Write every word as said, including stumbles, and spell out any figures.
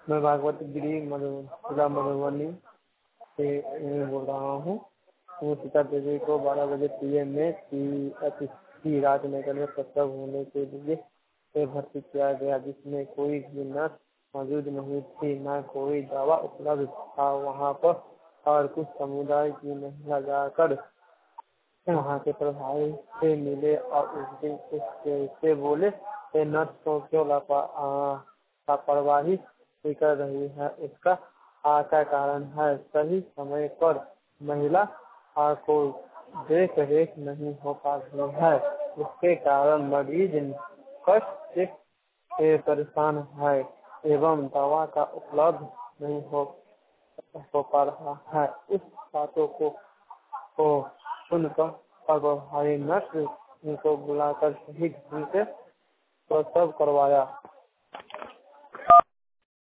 मैं भागवत गिरी जिला मधुबनी से बोल रहा हूँ। वो सीता देवी को बारह बजे पीएम में टी राजनगर में प्रसव होने के लिए भर्ती किया गया, जिसमें कोई भी नर्स मौजूद नहीं थी, न कोई दवा उपलब्ध था वहाँ पर। और कुछ समुदाय की महिला जाकर वहाँ के प्रभावी से मिले और उस दिन उससे बोले, नर्स को क्यों लापरवाही कर रही है, इसका क्या कारण है। सही समय पर महिला को देख रेख नहीं हो पाती है, इसके कारण मरीज कष्ट से परेशान है एवं दवा का उपलब्ध नहीं हो हो पा रहा है। इस बातों को, को सुनकर प्रभारी नर्स उनको बुलाकर सही ढंग से प्रसव करवाया